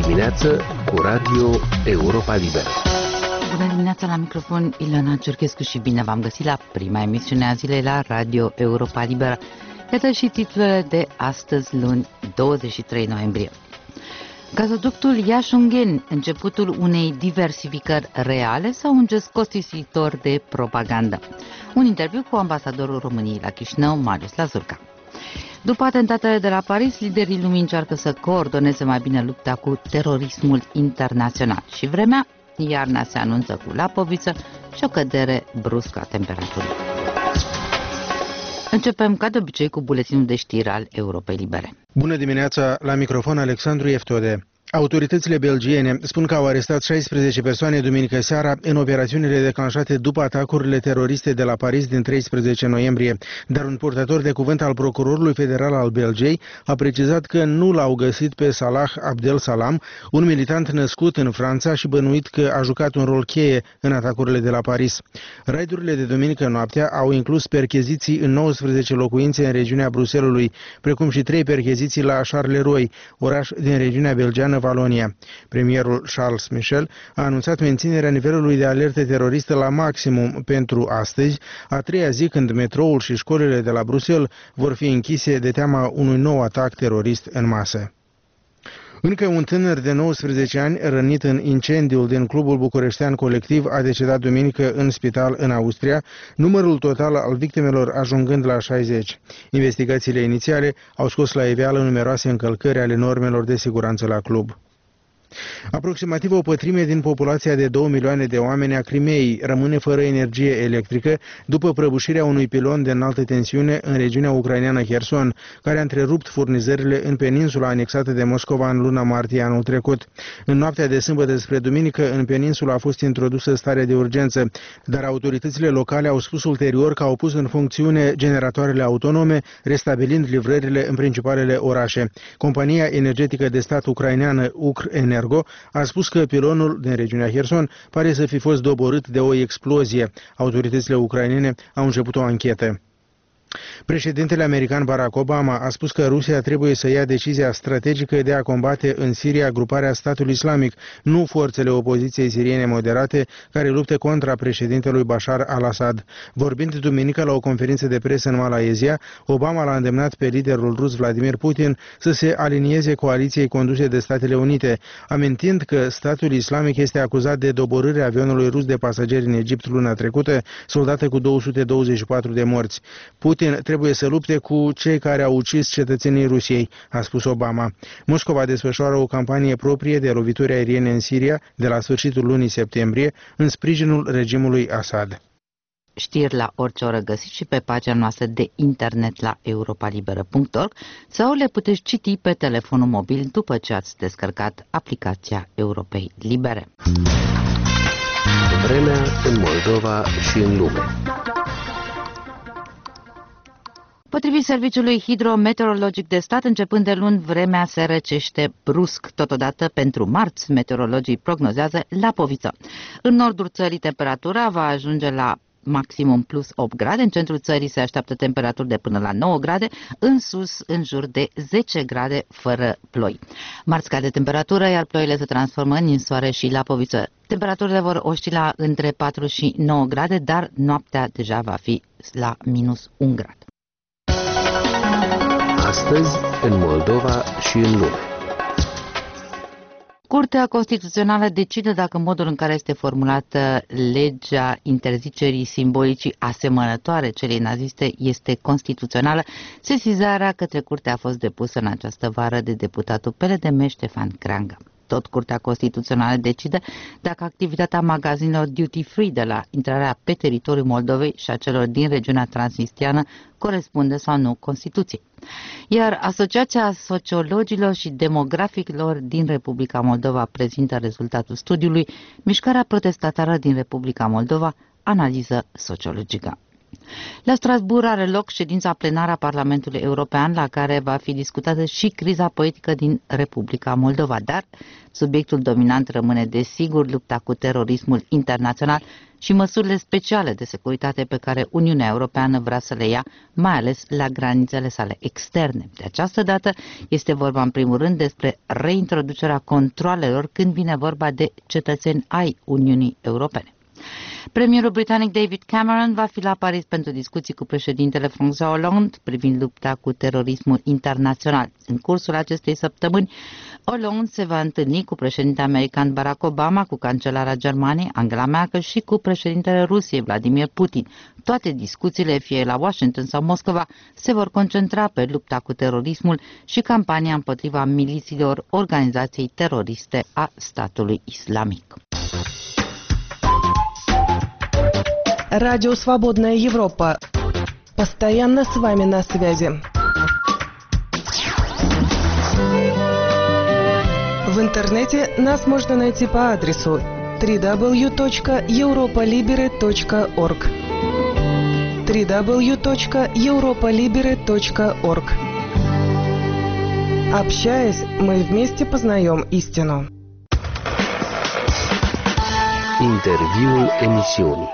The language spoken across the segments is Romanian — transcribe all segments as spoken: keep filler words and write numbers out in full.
dimineață cu Radio Europa Liberă. Bună dimineața, la microfon Ilona Cerchescu și bine v-am găsit la prima emisiune a zilei la Radio Europa Liberă. Iată și titlurile de astăzi, luni, douăzeci și trei noiembrie. Gazoductul Iași-Ungheni, începutul unei diversificări reale sau un gest costisitor de propagandă? Un interviu cu ambasadorul României la Chișinău, Marius Lazurca. După atentatele de la Paris, liderii lumii încearcă să coordoneze mai bine lupta cu terorismul internațional și vremea, iarna se anunță cu lapoviță și o cădere bruscă a temperaturii. Începem, ca de obicei, cu buletinul de știri al Europei Libere. Bună dimineața, la microfon Alexandru Eftode. Autoritățile belgiene spun că au arestat șaisprezece persoane duminică seara în operațiunile declanșate după atacurile teroriste de la Paris din treisprezece noiembrie, dar un purtător de cuvânt al procurorului federal al Belgiei a precizat că nu l-au găsit pe Salah Abdel Salam, un militant născut în Franța și bănuit că a jucat un rol cheie în atacurile de la Paris. Raidurile de duminică noaptea au inclus percheziții în nouăsprezece locuințe în regiunea Bruselului, precum și trei percheziții la Charleroi, oraș din regiunea belgeană Valonia. Premierul Charles Michel a anunțat menținerea nivelului de alertă teroristă la maximum pentru astăzi, a treia zi când metroul și școlile de la Bruxelles vor fi închise de teama unui nou atac terorist în masă. Încă un tânăr de nouăsprezece ani, rănit în incendiul din clubul bucureștean Colectiv, a decedat duminică în spital în Austria, numărul total al victimelor ajungând la șaizeci. Investigațiile inițiale au scos la iveală numeroase încălcări ale normelor de siguranță la club. Aproximativ o pătrime din populația de două milioane de oameni a Crimeei rămâne fără energie electrică după prăbușirea unui pilon de înaltă tensiune în regiunea ucraineană Kherson, care a întrerupt furnizările în peninsula anexată de Moscova în luna martie anul trecut. În noaptea de sâmbătă spre duminică, în peninsula a fost introdusă starea de urgență, dar autoritățile locale au spus ulterior că au pus în funcțiune generatoarele autonome, restabilind livrările în principalele orașe. Compania energetică de stat ucraineană Ukrenergo a spus că pilonul din regiunea Kherson pare să fi fost doborât de o explozie. Autoritățile ucrainene au început o anchetă. Președintele american Barack Obama a spus că Rusia trebuie să ia decizia strategică de a combate în Siria gruparea Statul Islamic, nu forțele opoziției siriene moderate care luptă contra președintelui Bashar al-Assad. Vorbind duminică la o conferință de presă în Malaysia, Obama l-a îndemnat pe liderul rus Vladimir Putin să se alinieze coaliției conduse de Statele Unite, amintind că Statul Islamic este acuzat de doborârea avionului rus de pasageri în Egipt luna trecută, soldată cu două sute douăzeci și patru de morți. Putin trebuie să lupte cu cei care au ucis cetățenii Rusiei, a spus Obama. Moscova desfășoară o campanie proprie de lovituri aeriene în Siria de la sfârșitul lunii septembrie, în sprijinul regimului Assad. Știri la orice oră găsiți și pe pagina noastră de internet la europalibera punct org sau le puteți citi pe telefonul mobil după ce ați descărcat aplicația Europei Libere. Vremea în Moldova și în lume. Potrivit Serviciului Hidrometeorologic de Stat, începând de luni, vremea se răcește brusc. Totodată, pentru marți, meteorologii prognozează lapoviță. În nordul țării, temperatura va ajunge la maximum plus opt grade, în centrul țării se așteaptă temperaturi de până la nouă grade, în sus în jur de zece grade fără ploi. Marți scade temperatura, iar ploile se transformă în ninsoare și lapoviță. Temperaturile vor oscila între patru și nouă grade, dar noaptea deja va fi la minus un grad. Astăzi, în Moldova și în lume. Curtea Constituțională decide dacă modul în care este formulată legea interzicerii simbolicii asemănătoare celei naziste este constituțională. Sesizarea către curte a fost depusă în această vară de deputatul P L D M Ștefan Creangă. Tot Curtea Constituțională decide dacă activitatea magazinelor duty-free de la intrarea pe teritoriul Moldovei și a celor din regiunea transnistriană corespunde sau nu Constituției. Iar Asociația Sociologilor și Demograficilor din Republica Moldova prezintă rezultatul studiului Mișcarea protestatară din Republica Moldova, analiză sociologică. La Strasbourg are loc ședința plenară a Parlamentului European, la care va fi discutată și criza politică din Republica Moldova, dar subiectul dominant rămâne desigur lupta cu terorismul internațional și măsurile speciale de securitate pe care Uniunea Europeană vrea să le ia, mai ales la granițele sale externe. De această dată este vorba în primul rând despre reintroducerea controalelor când vine vorba de cetățeni ai Uniunii Europene. Premierul britanic David Cameron va fi la Paris pentru discuții cu președintele François Hollande privind lupta cu terorismul internațional. În cursul acestei săptămâni, Hollande se va întâlni cu președintele american Barack Obama, cu cancelara Germaniei Angela Merkel și cu președintele Rusiei Vladimir Putin. Toate discuțiile, fie la Washington sau Moscova, se vor concentra pe lupta cu terorismul și campania împotriva milițiilor organizației teroriste a statului islamic. Радио «Свободная Европа». Постоянно с вами на связи. В интернете нас можно найти по адресу дабл ю дабл ю дабл ю точка европа либере точка орг дабл ю дабл ю дабл ю точка европа либере точка орг. Общаясь, мы вместе познаем истину. Interviul emisiunii.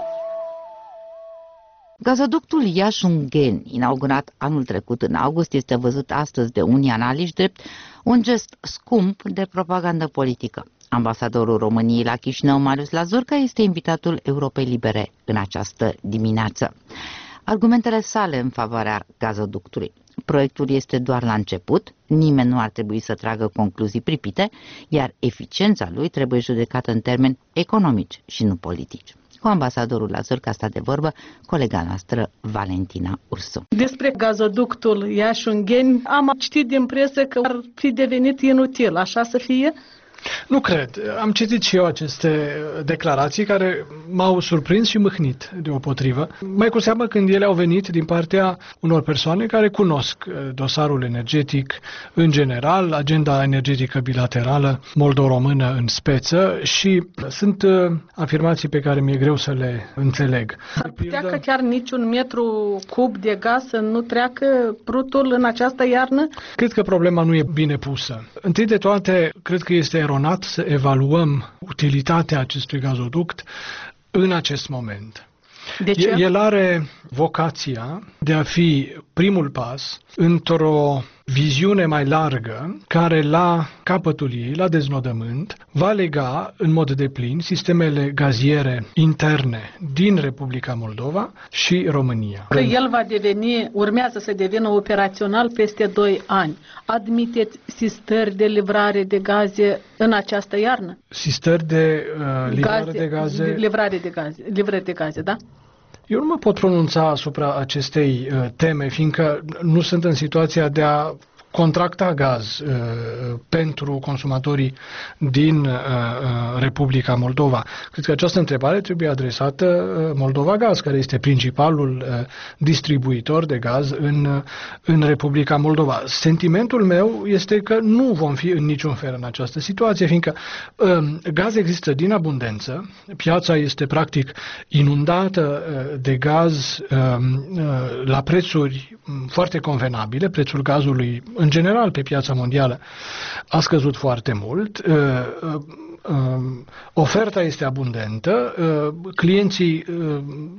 Gazoductul Iași-Ungheni, inaugurat anul trecut în august, este văzut astăzi de unii analiști drept un gest scump de propagandă politică. Ambasadorul României la Chișinău, Marius Lazurca, este invitatul Europei Libere în această dimineață. Argumentele sale în favoarea gazoductului. Proiectul este doar la început, nimeni nu ar trebui să tragă concluzii pripite, iar eficiența lui trebuie judecată în termeni economici și nu politici. Cu ambasadorul Lazurca a stat de vorbă colega noastră Valentina Ursu. Despre gazoductul Iași-Ungheni am citit din presă că ar fi devenit inutil, așa să fie? Nu cred. Am citit și eu aceste declarații care m-au surprins și mâhnit deopotrivă. Mai cu seamă când ele au venit din partea unor persoane care cunosc dosarul energetic în general, agenda energetică bilaterală moldo-română în speță și sunt afirmații pe care mi-e greu să le înțeleg. Ar putea că chiar niciun metru cub de gaz să nu treacă prutul în această iarnă? Cred că problema nu e bine pusă. Întâi de toate, cred că este eronat să evaluăm utilitatea acestui gazoduct în acest moment. De ce? El are vocația de a fi primul pas într-o viziune mai largă care la capătul ei, la deznodământ, va lega în mod deplin sistemele gaziere interne din Republica Moldova și România. Că el va deveni, urmează să devină operațional peste doi ani. Admiteți sistări de livrare de gaze în această iarnă? Sistări de uh, livrare gaze, de gaze? Livrare de gaze, livrare de gaze, da? Eu nu mă pot pronunța asupra acestei uh, teme, fiindcă nu sunt în situația de a contracta gaz uh, pentru consumatorii din uh, uh, Republica Moldova. Cred că această întrebare trebuie adresată uh, Moldova Gaz, care este principalul uh, distribuitor de gaz în, uh, în Republica Moldova. Sentimentul meu este că nu vom fi în niciun fel în această situație, fiindcă uh, gaz există din abundență, piața este practic inundată uh, de gaz uh, uh, la prețuri foarte convenabile, prețul gazului în general pe piața mondială a scăzut foarte mult, uh, uh, uh, oferta este abundentă, uh, clienții uh,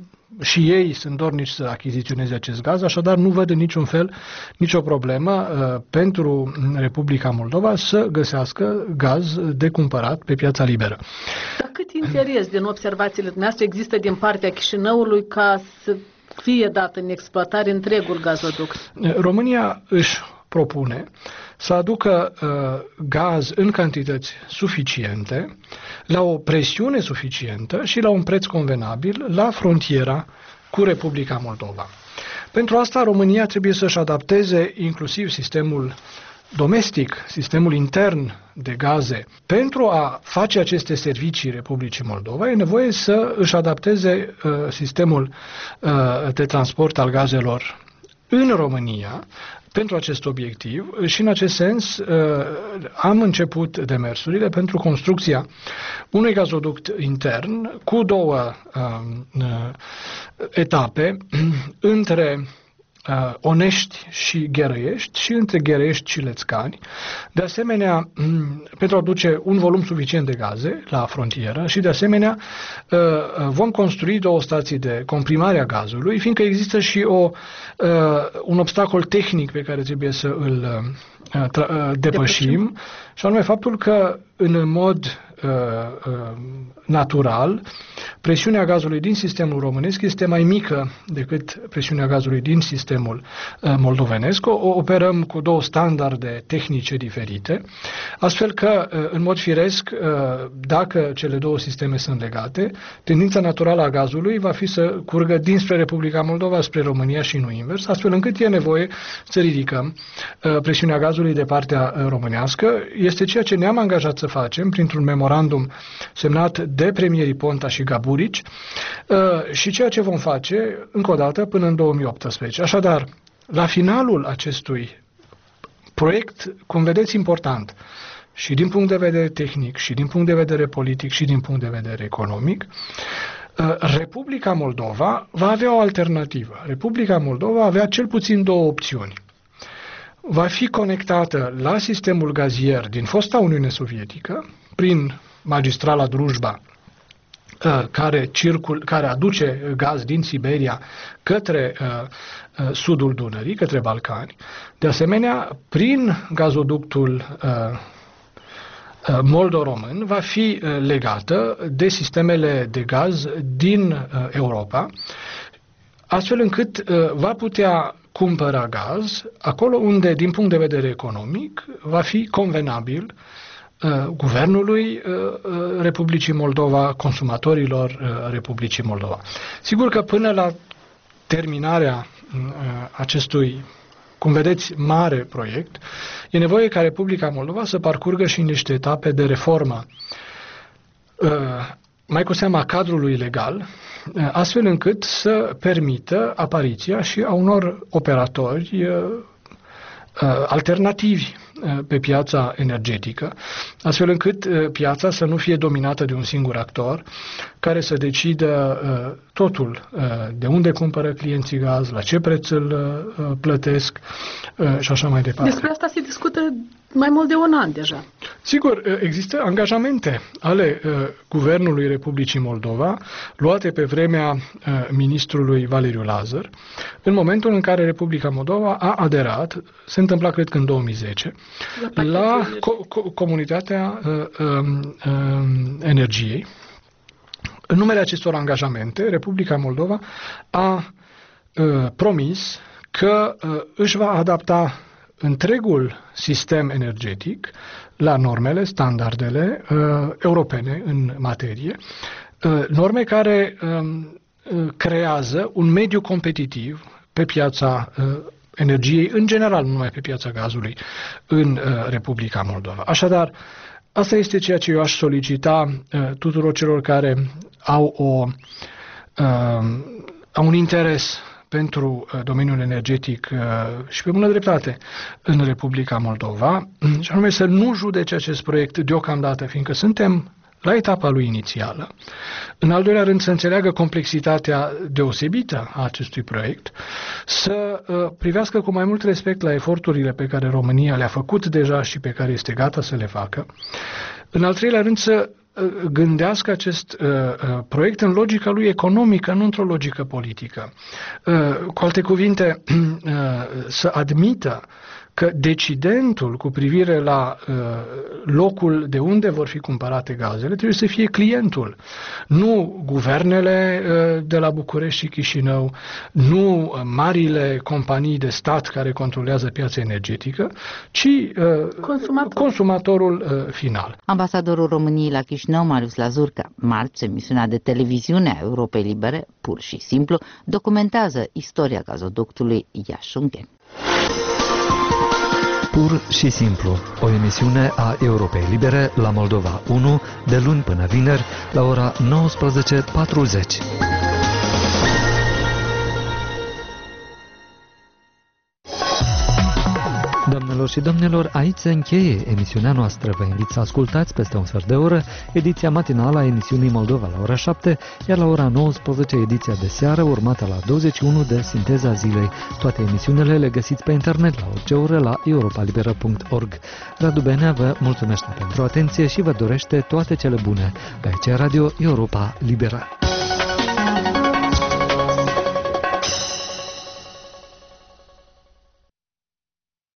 și ei sunt dornici să achiziționeze acest gaz, așadar nu văd în niciun fel nicio problemă uh, pentru Republica Moldova să găsească gaz de cumpărat pe piața liberă. Dar cât interes din observațiile noastre există din partea Chișinăului ca să fie dat în exploatare întregul gazoduct? România își propune să aducă uh, gaz în cantități suficiente, la o presiune suficientă și la un preț convenabil la frontiera cu Republica Moldova. Pentru asta România trebuie să-și adapteze inclusiv sistemul domestic, sistemul intern de gaze. Pentru a face aceste servicii Republicii Moldova e nevoie să își adapteze uh, sistemul uh, de transport al gazelor în România pentru acest obiectiv și în acest sens am început demersurile pentru construcția unui gazoduct intern cu două etape între Onești și Gherăiești și între Gherăiești și Lețcani. De asemenea, pentru a aduce un volum suficient de gaze la frontieră și de asemenea vom construi două stații de comprimare a gazului, fiindcă există și o, un obstacol tehnic pe care trebuie să îl depășim, depășim, și anume faptul că în mod uh, uh, natural presiunea gazului din sistemul românesc este mai mică decât presiunea gazului din sistemul uh, moldovenesc. O, operăm cu două standarde tehnice diferite, astfel că, uh, în mod firesc, uh, dacă cele două sisteme sunt legate, tendința naturală a gazului va fi să curgă dinspre Republica Moldova spre România și nu invers, astfel încât e nevoie să ridicăm uh, presiunea gazului de partea uh, românească. Este ceea ce ne-am angajat să facem printr-un memorandum semnat de premierii Ponta și Gaburici uh, și ceea ce vom face încă o dată până în două mii optsprezece. Așadar, la finalul acestui proiect, cum vedeți, important și din punct de vedere tehnic, și din punct de vedere politic, și din punct de vedere economic, uh, Republica Moldova va avea o alternativă. Republica Moldova va avea cel puțin două opțiuni. Va fi conectată la sistemul gazier din fosta Uniune Sovietică, prin magistrala Drujba, care, circul, care aduce gaz din Siberia către uh, sudul Dunării, către Balcani. De asemenea, prin gazoductul uh, moldo-român va fi legată de sistemele de gaz din uh, Europa, astfel încât uh, va putea cumpăra gaz acolo unde, din punct de vedere economic, va fi convenabil uh, guvernului uh, Republicii Moldova, consumatorilor uh, Republicii Moldova. Sigur că până la terminarea uh, acestui, cum vedeți, mare proiect, e nevoie ca Republica Moldova să parcurgă și niște etape de reformă, uh, mai cu seama cadrului legal, astfel încât să permită apariția și a unor operatori uh, alternativi uh, pe piața energetică, astfel încât uh, piața să nu fie dominată de un singur actor care să decidă uh, totul, uh, de unde cumpără clienții gaz, la ce preț îl uh, plătesc uh, și așa mai departe. Despre asta se discută mai mult de un an deja. Sigur, există angajamente ale uh, Guvernului Republicii Moldova, luate pe vremea uh, ministrului Valeriu Lazar, în momentul în care Republica Moldova a aderat, se întâmpla cred că în două mii zece, la, la co- co- Comunitatea uh, uh, uh, Energiei. În numele acestor angajamente, Republica Moldova a uh, promis că uh, își va adapta întregul sistem energetic la normele, standardele uh, europene în materie, uh, norme care um, uh, creează un mediu competitiv pe piața uh, energiei, în general, nu numai pe piața gazului, în uh, Republica Moldova. Așadar, asta este ceea ce eu aș solicita uh, tuturor celor care au, o, uh, au un interes pentru uh, domeniul energetic uh, și pe bună dreptate în Republica Moldova, și anume să nu judece acest proiect deocamdată, fiindcă suntem la etapa lui inițială. În al doilea rând, să înțeleagă complexitatea deosebită a acestui proiect, să uh, privească cu mai mult respect la eforturile pe care România le-a făcut deja și pe care este gata să le facă. În al treilea rând, să gândească acest uh, uh, proiect în logica lui economică, nu într-o logică politică. Uh, cu alte cuvinte, uh, să admită că decidentul cu privire la uh, locul de unde vor fi cumpărate gazele trebuie să fie clientul, nu guvernele uh, de la București și Chișinău, nu uh, marile companii de stat care controlează piața energetică, ci uh, Consumator. consumatorul uh, final. Ambasadorul României la Chișinău, Marius Lazurca, marți, emisiunea de televiziune a Europei Libere, pur și simplu, documentează istoria gazoductului Iași-Ungheni. Pur și simplu, o emisiune a Europei Libere la Moldova unu, de luni până vineri, la ora nouăsprezece patruzeci. Doamnelor și domnilor, aici se încheie emisiunea noastră. Vă invit să ascultați peste un sfert de oră ediția matinală a emisiunii Moldova la ora șapte, iar la ora nouăsprezece ediția de seară, urmată la douăzeci și unu de Sinteza Zilei. Toate emisiunile le găsiți pe internet la orice oră la europa liberă punct org. Radu Benea vă mulțumește pentru atenție și vă dorește toate cele bune. Pe aici Radio Europa Liberă.